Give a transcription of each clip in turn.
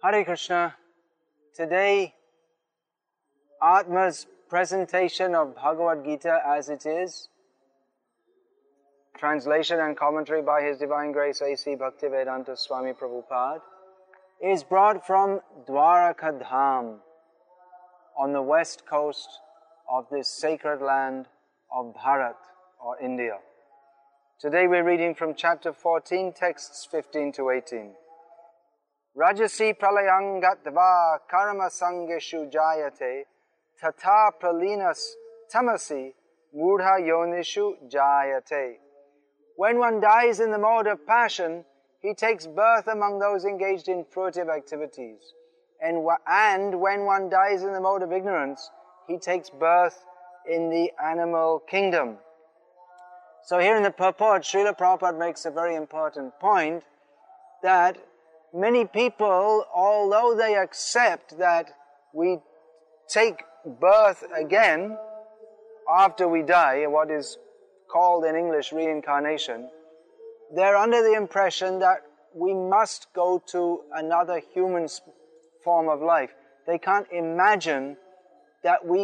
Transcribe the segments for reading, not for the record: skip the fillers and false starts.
Hare Krishna. Today, Atma's presentation of Bhagavad Gita as it is, translation and commentary by His Divine Grace A.C. Bhaktivedanta Swami Prabhupada, is brought from Dwaraka Dham on the west coast of this sacred land of Bharat or India. Today we're reading from chapter 14, texts 15 to 18. Rajasi pralayang gatva karma sangeshu jayate tata pralinas tamasi mudha yonishu jayate. When one dies in the mode of passion, he takes birth among those engaged in fruitive activities. And when one dies in the mode of ignorance, he takes birth in the animal kingdom. So here in the purport, Srila Prabhupada makes a very important point that many people, although they accept that we take birth again after we die, what is called in English reincarnation, they're under the impression that we must go to another human form of life. They can't imagine that we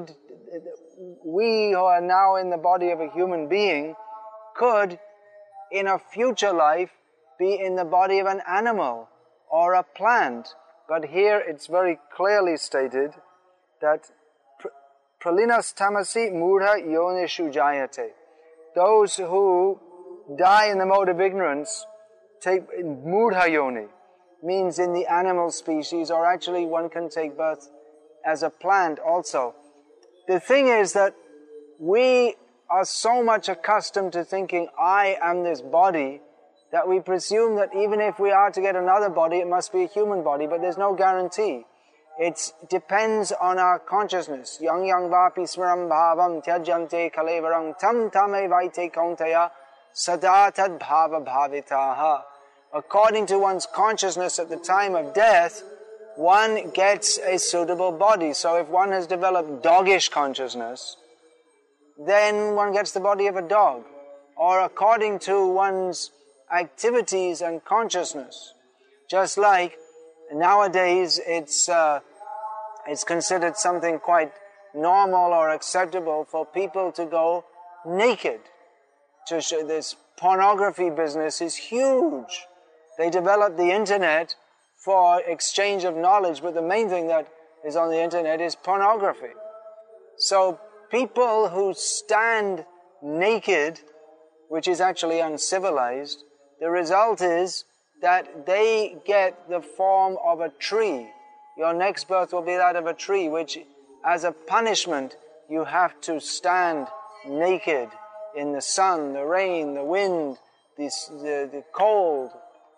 who are now in the body of a human being, could, in a future life, be in the body of an animal or a plant. But here it's very clearly stated that pralinas tamasi mudha yonishu jayate. Those who die in the mode of ignorance take mudha yoni, means in the animal species, or actually one can take birth as a plant also. The thing is that we are so much accustomed to thinking, I am this body, that we presume that even if we are to get another body, it must be a human body, but there's no guarantee. It depends on our consciousness. Yang yang vapi smaram bhavam tyajante kalevaram tam tame vaite kauntaya sadatad bhava bhavitaha. According to one's consciousness at the time of death, one gets a suitable body. So if one has developed doggish consciousness, then one gets the body of a dog. Or according to one's activities and consciousness. Just like nowadays it's considered something quite normal or acceptable for people to go naked. To show this pornography business is huge. They developed the internet for exchange of knowledge, but the main thing that is on the internet is pornography. So people who stand naked, which is actually uncivilized, the result is that they get the form of a tree. Your next birth will be that of a tree, which as a punishment you have to stand naked in the sun, the rain, the wind, the cold.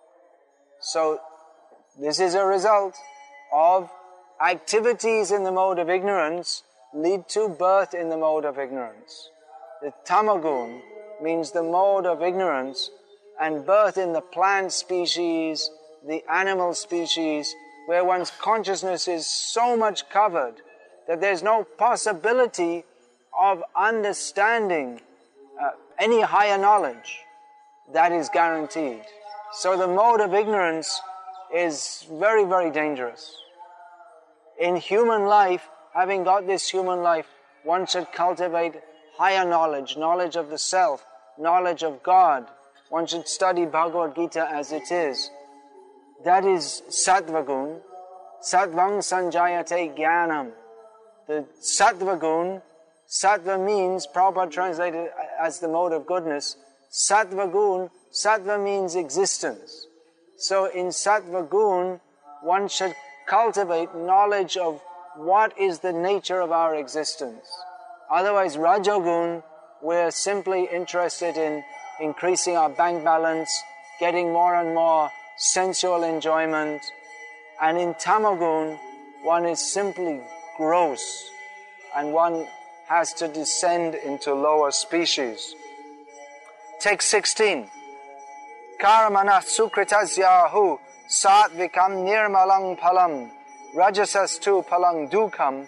So this is a result of activities in the mode of ignorance lead to birth in the mode of ignorance. The tamagun means the mode of ignorance, and birth in the plant species, the animal species, where one's consciousness is so much covered that there's no possibility of understanding any higher knowledge. That is guaranteed. So the mode of ignorance is very, very dangerous. In human life, having got this human life, one should cultivate higher knowledge, knowledge of the self, knowledge of God. One should study Bhagavad Gita as it is. That is sattva gun. Sattvang sanjayate jnanam. The sattva gun, sattva means, Prabhupada translated as the mode of goodness. Sattva gun, sattva means existence. So in sattva gun, one should cultivate knowledge of what is the nature of our existence. Otherwise, rajogun, we're simply interested in increasing our bank balance, getting more and more sensual enjoyment. And in tamagun, one is simply gross, and one has to descend into lower species. Text 16. Karamana sukritasyahu satvikam nirmalang palam rajasastu palang dukam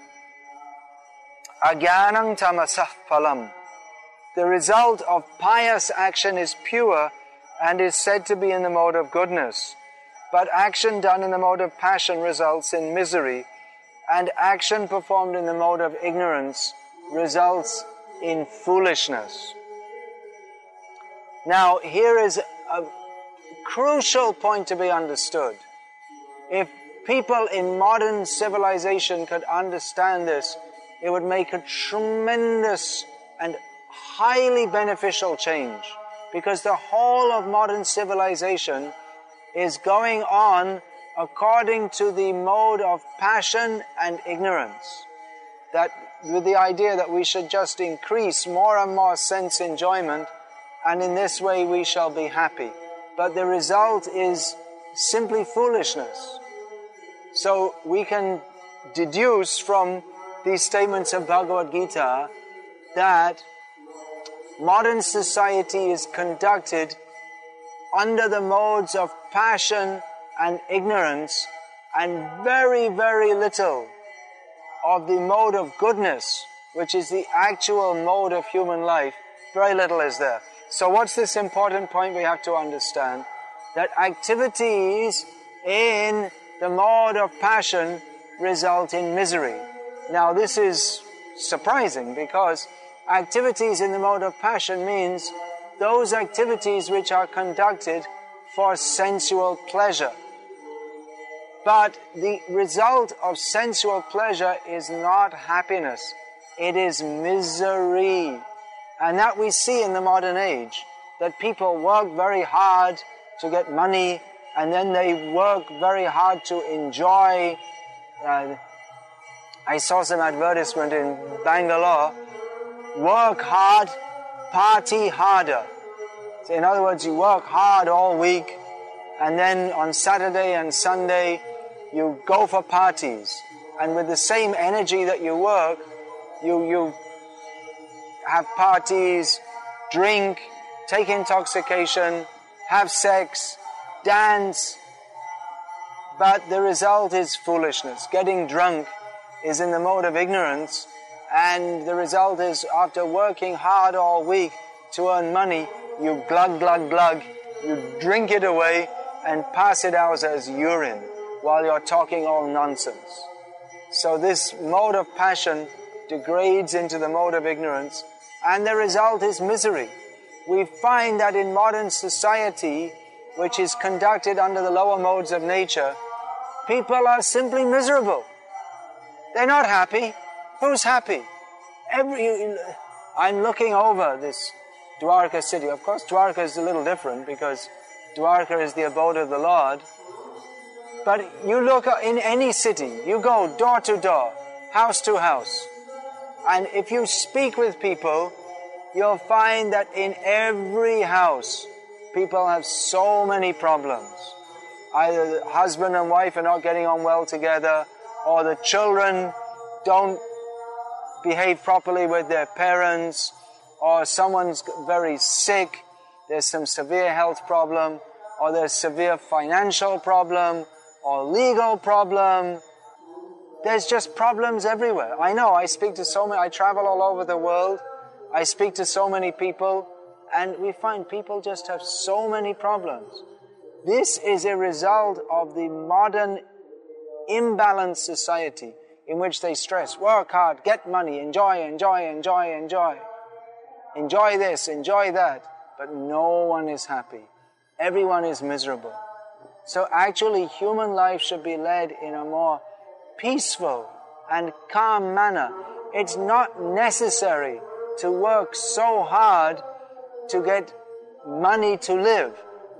agyanang tamasah palam. The result of pious action is pure and is said to be in the mode of goodness. But action done in the mode of passion results in misery, and action performed in the mode of ignorance results in foolishness. Now, here is a crucial point to be understood. If people in modern civilization could understand this, it would make a tremendous and highly beneficial change, because the whole of modern civilization is going on according to the mode of passion and ignorance. That with the idea that we should just increase more and more sense enjoyment, and in this way we shall be happy. But the result is simply foolishness. So we can deduce from these statements of Bhagavad Gita that modern society is conducted under the modes of passion and ignorance, and very, very little of the mode of goodness, which is the actual mode of human life. Very little is there. So what's this important point we have to understand? That activities in the mode of passion result in misery. Now this is surprising, because activities in the mode of passion means those activities which are conducted for sensual pleasure. But the result of sensual pleasure is not happiness, it is misery. And that we see in the modern age, that people work very hard to get money, and then they work very hard to enjoy. I saw some advertisement in Bangalore, work hard, party harder. So in other words, you work hard all week, and then on Saturday and Sunday, you go for parties. And with the same energy that you work, you have parties, drink, take intoxication, have sex, dance. But the result is foolishness. Getting drunk is in the mode of ignorance, and the result is, after working hard all week to earn money, you glug, glug, glug, you drink it away and pass it out as urine while you're talking all nonsense. So this mode of passion degrades into the mode of ignorance, and the result is misery. We find that in modern society, which is conducted under the lower modes of nature, people are simply miserable. They're not happy. Who's happy? I'm looking over this Dwarka city. Of course, Dwarka is a little different, because Dwarka is the abode of the Lord. But you look in any city, you go door to door, house to house, and if you speak with people, you'll find that in every house, people have so many problems. Either the husband and wife are not getting on well together, or the children don't behave properly with their parents, or someone's very sick, there's some severe health problem, or there's severe financial problem, or legal problem. There's just problems everywhere. I know, I speak to so many, I travel all over the world, I speak to so many people, and we find people just have so many problems. This is a result of the modern imbalanced society in which they stress, work hard, get money, enjoy, enjoy, enjoy, enjoy. Enjoy this, enjoy that. But no one is happy. Everyone is miserable. So actually, human life should be led in a more peaceful and calm manner. It's not necessary to work so hard to get money to live.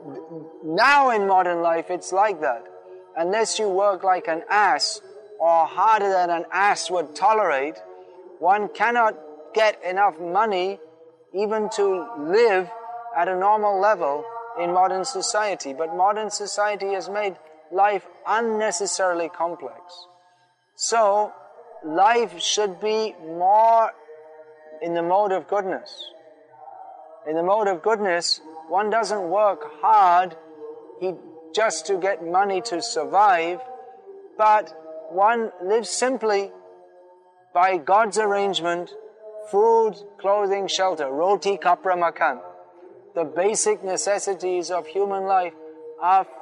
Now in modern life, it's like that. Unless you work like an ass, or harder than an ass would tolerate, one cannot get enough money even to live at a normal level in modern society. But modern society has made life unnecessarily complex. So, life should be more in the mode of goodness. In the mode of goodness, one doesn't work hard just to get money to survive, but one lives simply by God's arrangement, food, clothing, shelter, roti, kapra, makan. The basic necessities of human life are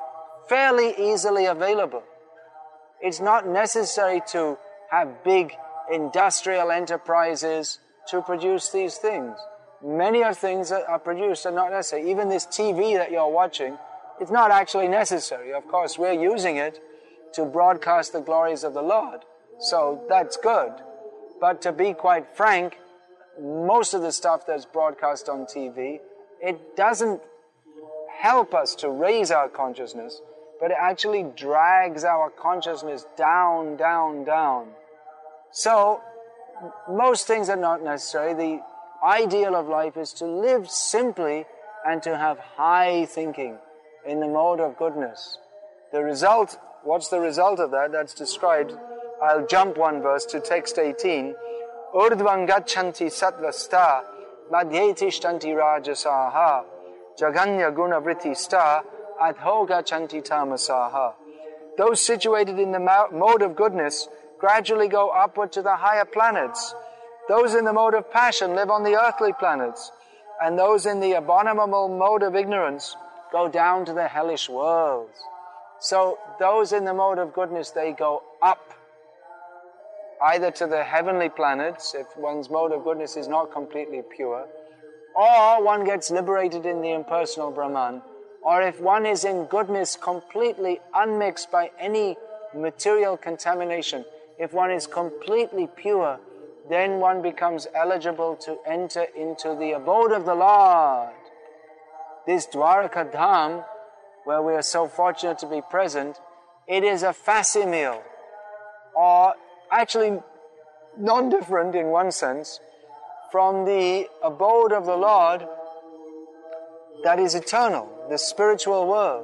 fairly easily available. It's not necessary to have big industrial enterprises to produce these things. Many of things that are produced are not necessary. Even this TV that you're watching, it's not actually necessary. Of course, we're using it to broadcast the glories of the Lord. So that's good. But to be quite frank, most of the stuff that's broadcast on TV, it doesn't help us to raise our consciousness, but it actually drags our consciousness down, down, down. So, most things are not necessary. The ideal of life is to live simply and to have high thinking in the mode of goodness. The result, what's the result of that? That's described. I'll jump one verse to text 18. Urdhvam gachanti sattvasta madhye tishtanti rajasaha jaganya gunavritti sta adho gachanti tamasaha. Those situated in the mode of goodness gradually go upward to the higher planets. Those in the mode of passion live on the earthly planets. And those in the abominable mode of ignorance go down to the hellish worlds. So those in the mode of goodness, they go up, either to the heavenly planets, if one's mode of goodness is not completely pure, or one gets liberated in the impersonal Brahman, or if one is in goodness completely unmixed by any material contamination, if one is completely pure, then one becomes eligible to enter into the abode of the Lord. This Dwaraka Dham, where we are so fortunate to be present, it is a facsimile, or actually non-different in one sense, from the abode of the Lord that is eternal, the spiritual world.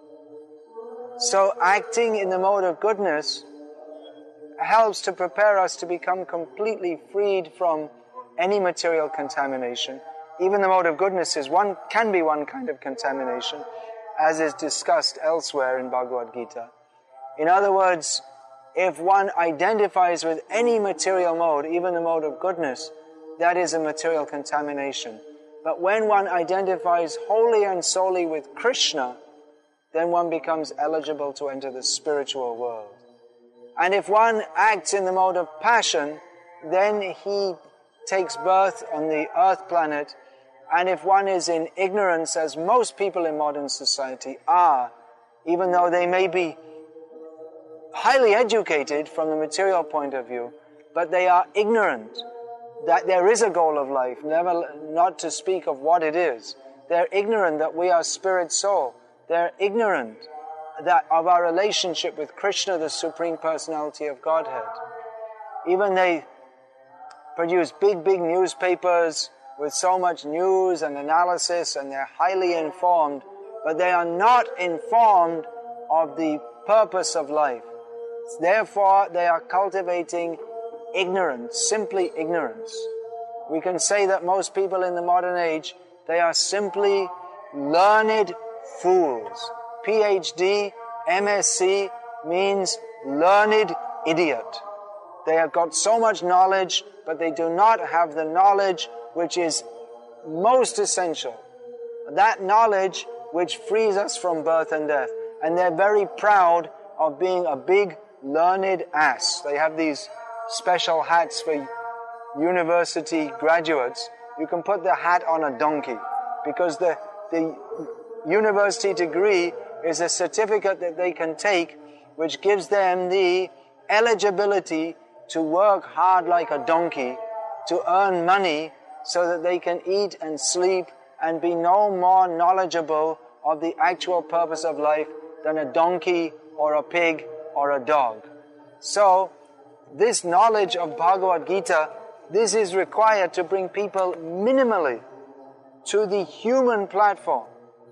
So acting in the mode of goodness helps to prepare us to become completely freed from any material contamination. Even the mode of goodness can be one kind of contamination, as is discussed elsewhere in Bhagavad Gita. In other words, if one identifies with any material mode, even the mode of goodness, that is a material contamination. But when one identifies wholly and solely with Krishna, then one becomes eligible to enter the spiritual world. And if one acts in the mode of passion, then he takes birth on the earth planet. And if one is in ignorance, as most people in modern society are, even though they may be highly educated from the material point of view, but they are ignorant that there is a goal of life, not to speak of what it is. They're ignorant that we are spirit soul. They're ignorant that of our relationship with Krishna, the Supreme Personality of Godhead. Even they produce big newspapers with so much news and analysis, and they're highly informed, but they are not informed of the purpose of life. Therefore, they are cultivating ignorance, simply ignorance. We can say that most people in the modern age, they are simply learned fools. PhD, MSc means learned idiot. They have got so much knowledge, but they do not have the knowledge which is most essential. That knowledge which frees us from birth and death. And they're very proud of being a big learned ass. They have these special hats for university graduates. You can put the hat on a donkey, because the university degree is a certificate that they can take which gives them the eligibility to work hard like a donkey, to earn money so that they can eat and sleep and be no more knowledgeable of the actual purpose of life than a donkey or a pig or a dog. So, this knowledge of Bhagavad Gita, this is required to bring people minimally to the human platform.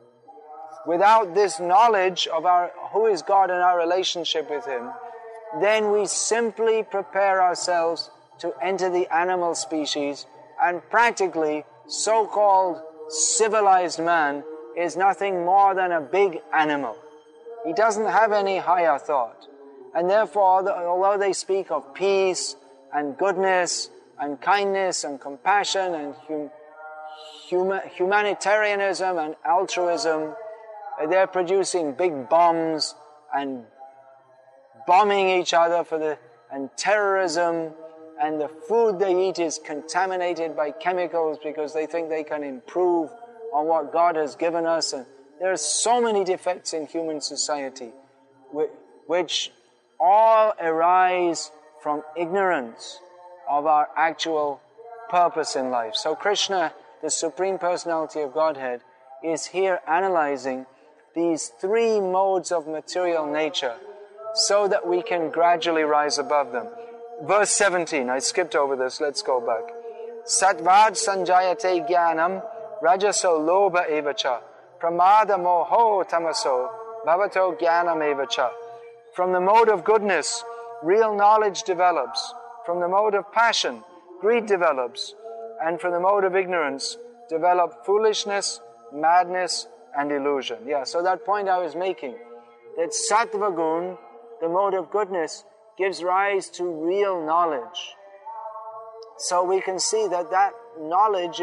Without this knowledge of who is God and our relationship with Him, then we simply prepare ourselves to enter the animal species, and practically so-called civilized man is nothing more than a big animal. He doesn't have any higher thought. And therefore, although they speak of peace and goodness and kindness and compassion and humanitarianism and altruism, They're producing big bombs and bombing each other and terrorism, and the food they eat is contaminated by chemicals because they think they can improve on what God has given us. And there are so many defects in human society which all arise from ignorance of our actual purpose in life. So Krishna, the Supreme Personality of Godhead, is here analyzing these three modes of material nature so that we can gradually rise above them. Verse 17, I skipped over this, let's go back. Sattvad sanjayate jnanam rajaso lobha evacha pramada moho tamaso bhavato jnanam evacha. From the mode of goodness, real knowledge develops. From the mode of passion, greed develops. And from the mode of ignorance, develop foolishness, madness, and illusion. Yeah, so that point I was making, that sattva gun, the mode of goodness, gives rise to real knowledge. So we can see that knowledge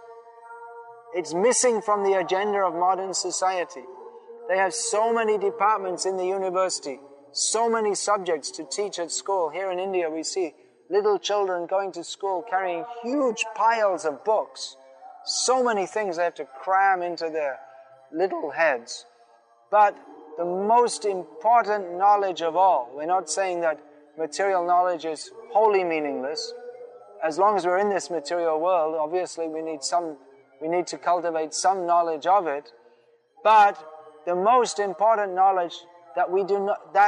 it's missing from the agenda of modern society. They have so many departments in the university, so many subjects to teach at school. Here in India we see little children going to school carrying huge piles of books. So many things they have to cram into their little heads. But the most important knowledge of all, we're not saying that material knowledge is wholly meaningless. As long as we're in this material world, obviously we need to cultivate some knowledge of it. But the most important knowledge that we do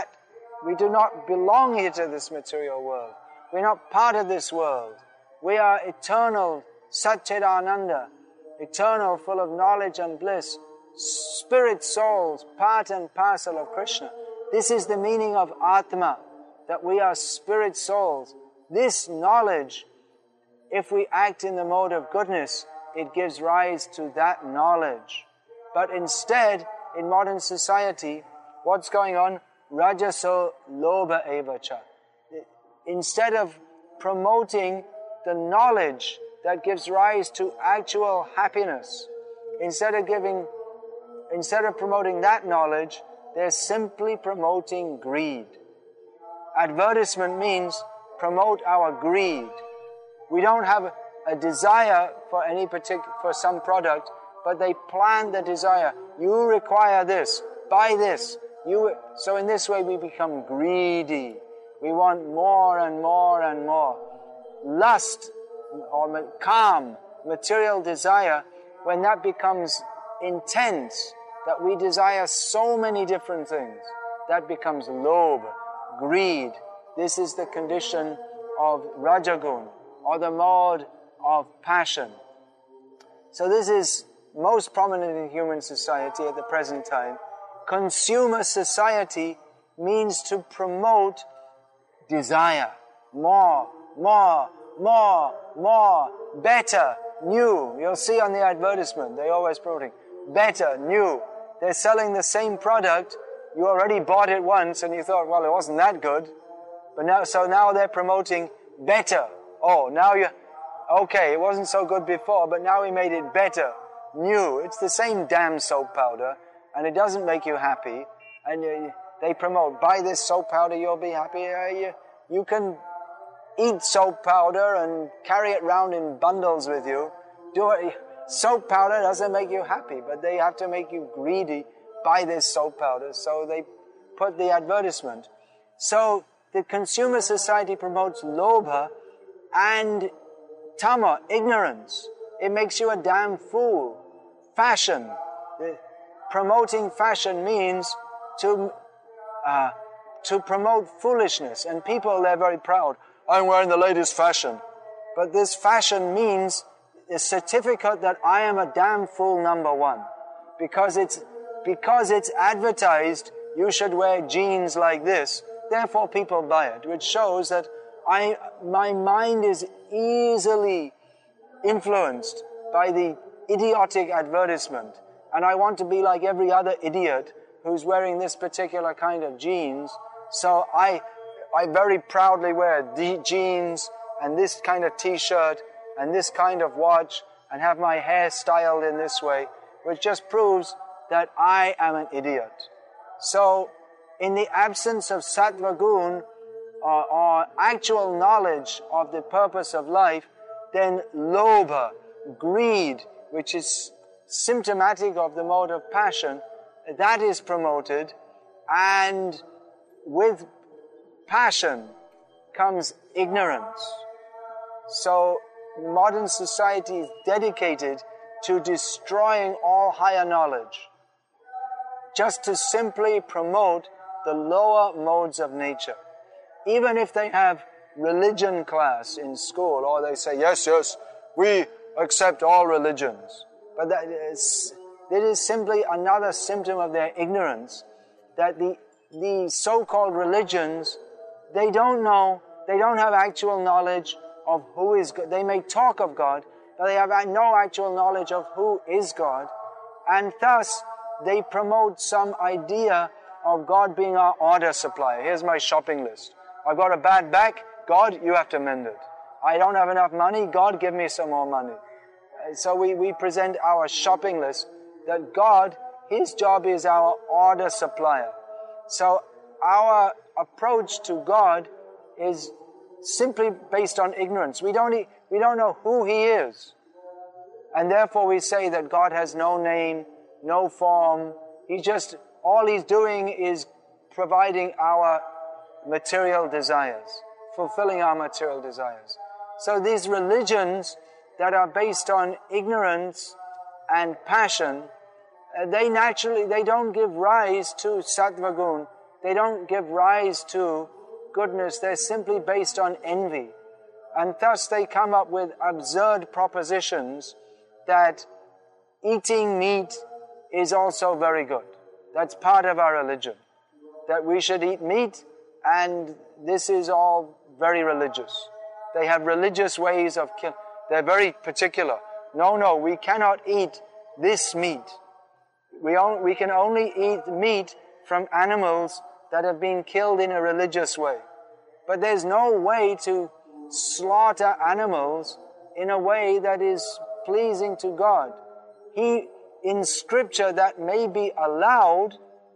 not belong here to this material world. We're not part of this world. We are eternal, Satchidananda, eternal, full of knowledge and bliss, spirit souls, part and parcel of Krishna. This is the meaning of Atma, that we are spirit souls. This knowledge, if we act in the mode of goodness, it gives rise to that knowledge. But instead, in modern society, what's going on? Rajaso lobha evacha. Instead of promoting the knowledge that gives rise to actual happiness, instead of promoting that knowledge, they're simply promoting greed. Advertisement means promote our greed. We don't have a desire for some product, but they plant the desire. You require this, buy this. So in this way we become greedy. We want more and more and more. Lust or calm, material desire, when that becomes intense, that we desire so many different things, that becomes lobh, greed. This is the condition of rajagun, or the mode of passion. So this is most prominent in human society at the present time. Consumer society means to promote desire. More, better, new. You'll see on the advertisement, they're always promoting better, new. They're selling the same product. You already bought it once and you thought, well, it wasn't that good. But now they're promoting better. Oh, okay, it wasn't so good before, but now we made it better, new. It's the same damn soap powder, and it doesn't make you happy. And they promote, buy this soap powder, you'll be happy. You can eat soap powder and carry it around in bundles with you. Soap powder doesn't make you happy, but they have to make you greedy. Buy this soap powder. So they put the advertisement. So the consumer society promotes lobha and tama, ignorance. It makes you a damn fool. Fashion. Promoting fashion means to promote foolishness. And people, they're very proud. I'm wearing the latest fashion. But this fashion means a certificate that I am a damn fool number one. Because it's advertised, you should wear jeans like this. Therefore people buy it, which shows that my mind is easily influenced by the idiotic advertisement. And I want to be like every other idiot who's wearing this particular kind of jeans. So I very proudly wear the jeans and this kind of t-shirt and this kind of watch and have my hair styled in this way, which just proves that I am an idiot. So, in the absence of sattva gun, or actual knowledge of the purpose of life, then lobha, greed, which is symptomatic of the mode of passion, that is promoted, and with passion comes ignorance. So modern society is dedicated to destroying all higher knowledge, just to simply promote the lower modes of nature. Even if they have religion class in school, or they say, yes, we accept all religions. But that is simply another symptom of their ignorance, that the so-called religions, they don't know, they don't have actual knowledge of who is God. They may talk of God, but they have no actual knowledge of who is God. And thus, they promote some idea of God being our order supplier. Here's my shopping list. I've got a bad back. God, you have to mend it. I don't have enough money. God, give me some more money. So we present our shopping list that God, His job is our order supplier. So our approach to God is simply based on ignorance. We don't know who He is. And therefore we say that God has no name, no form. All He's doing is providing our material desires, fulfilling our material desires. So these religions that are based on ignorance and passion, they don't give rise to sattva gun. They don't give rise to goodness. They're simply based on envy. And thus they come up with absurd propositions that eating meat is also very good. That's part of our religion, that we should eat meat, and this is all very religious. They have religious ways of killing. They're very particular. No, we cannot eat this meat. We can only eat meat from animals that have been killed in a religious way. But there's no way to slaughter animals in a way that is pleasing to God. In Scripture, that may be allowed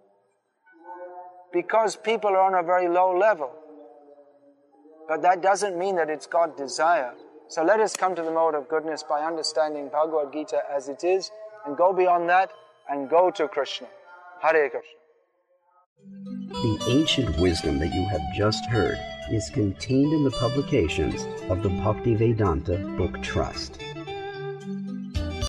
because people are on a very low level. But that doesn't mean that it's God's desire. So let us come to the mode of goodness by understanding Bhagavad Gita as it is, and go beyond that, and go to Krishna. Hare Krishna. The ancient wisdom that you have just heard is contained in the publications of the Bhaktivedanta Book Trust.